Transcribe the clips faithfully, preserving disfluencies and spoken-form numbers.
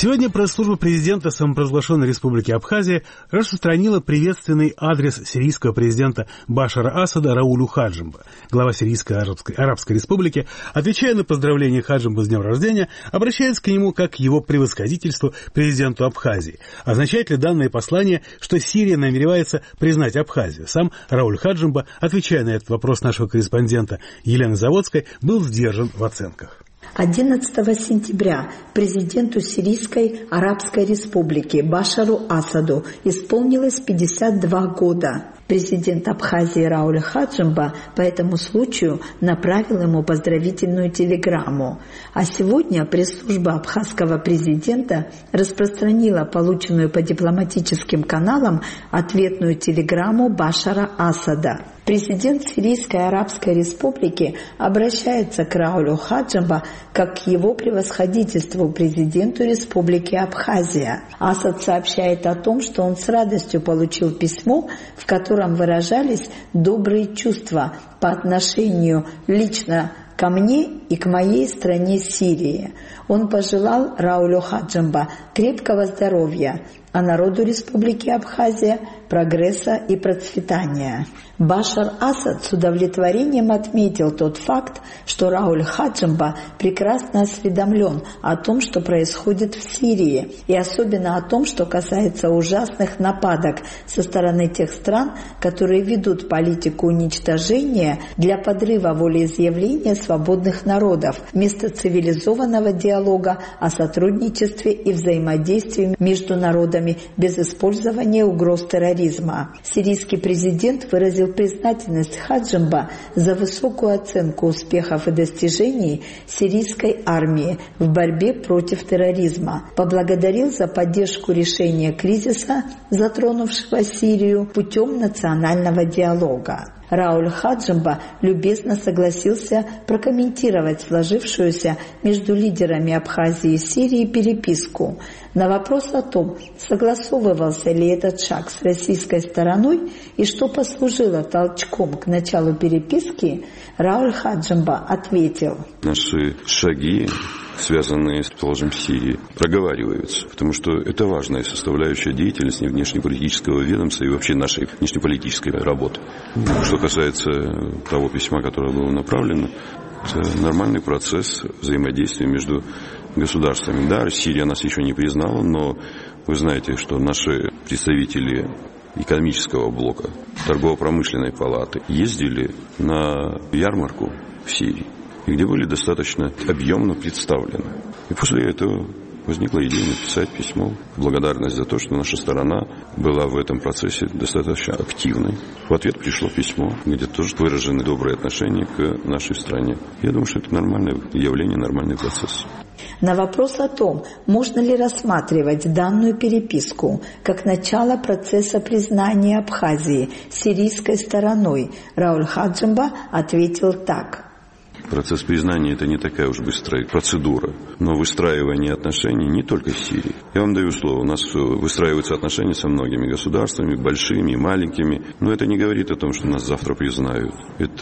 Сегодня пресс-служба президента самопровозглашенной Республики Абхазия распространила приветственный адрес сирийского президента Башара Асада Раулю Хаджимба. Глава Сирийской Арабской, Арабской Республики, отвечая на поздравления Хаджимба с днем рождения, обращается к нему как к его превосходительству президенту Абхазии. Означает ли данное послание, что Сирия намеревается признать Абхазию? Сам Рауль Хаджимба, отвечая на этот вопрос нашего корреспондента Елены Заводской, был сдержан в оценках. одиннадцатого сентября президенту Сирийской Арабской Республики Башару Асаду исполнилось пятьдесят два года. Президент Абхазии Рауль Хаджимба по этому случаю направил ему поздравительную телеграмму. А сегодня пресс-служба абхазского президента распространила полученную по дипломатическим каналам ответную телеграмму Башара Асада. Президент Сирийской Арабской Республики обращается к Раулю Хаджимба как к его превосходительству президенту Республики Абхазия. Асад сообщает о том, что он с радостью получил письмо, в котором выражались добрые чувства по отношению лично ко мне и к моей стране Сирии. Он пожелал Раулю Хаджимба крепкого здоровья, а народу Республики Абхазия прогресса и процветания. Башар Асад с удовлетворением отметил тот факт, что Рауль Хаджимба прекрасно осведомлен о том, что происходит в Сирии, и особенно о том, что касается ужасных нападок со стороны тех стран, которые ведут политику уничтожения для подрыва волеизъявления свободных народов, вместо цивилизованного диалога о сотрудничестве и взаимодействии между народами без использования угроз терроризма. Сирийский президент выразил признательность Хаджимба за высокую оценку успехов и достижений сирийской армии в борьбе против терроризма, поблагодарил за поддержку решения кризиса, затронувшего Сирию, путем национального диалога. Рауль Хаджимба любезно согласился прокомментировать сложившуюся между лидерами Абхазии и Сирии переписку. На вопрос о том, согласовывался ли этот шаг с российской стороной и что послужило толчком к началу переписки, Рауль Хаджимба ответил: «Наши шаги, связанные с положением Сирии, проговариваются, потому что это важная составляющая деятельности внешнеполитического ведомства и вообще нашей внешнеполитической работы. Что касается того письма, которое было направлено, это нормальный процесс взаимодействия между государствами. Да, Сирия нас еще не признала, но вы знаете, что наши представители экономического блока, торгово-промышленной палаты ездили на ярмарку в Сирии, и где были достаточно объемно представлены. И после этого возникла идея написать письмо в благодарность за то, что наша сторона была в этом процессе достаточно активной. В ответ пришло письмо, где тоже выражены добрые отношения к нашей стране. Я думаю, что это нормальное явление, нормальный процесс. На вопрос о том, можно ли рассматривать данную переписку как начало процесса признания Абхазии сирийской стороной, Рауль Хаджимба ответил так. Процесс признания – это не такая уж быстрая процедура, но выстраивание отношений не только с Сирией. Я вам даю слово, у нас выстраиваются отношения со многими государствами, большими и маленькими, но это не говорит о том, что нас завтра признают.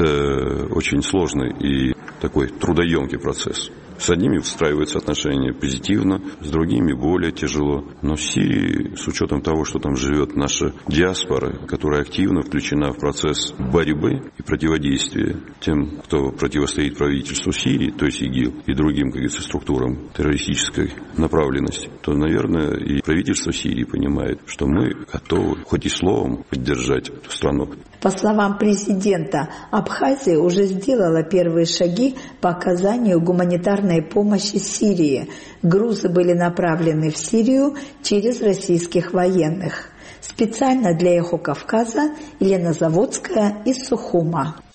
Это очень сложный и такой трудоемкий процесс. С одними встраиваются отношения позитивно, с другими более тяжело. Но в Сирии, с учетом того, что там живет наша диаспора, которая активно включена в процесс борьбы и противодействия тем, кто противостоит правительству Сирии, то есть ИГИЛ, и другим, как говорится, структурам террористической направленности, то, наверное, и правительство Сирии понимает, что мы готовы хоть и словом поддержать эту страну. По словам президента, Абхазия уже сделала первые шаги по оказанию гуманитарной помощи Сирии. Грузы были направлены в Сирию через российских военных. Специально для «Эхо Кавказа» Елена Заводская из Сухума.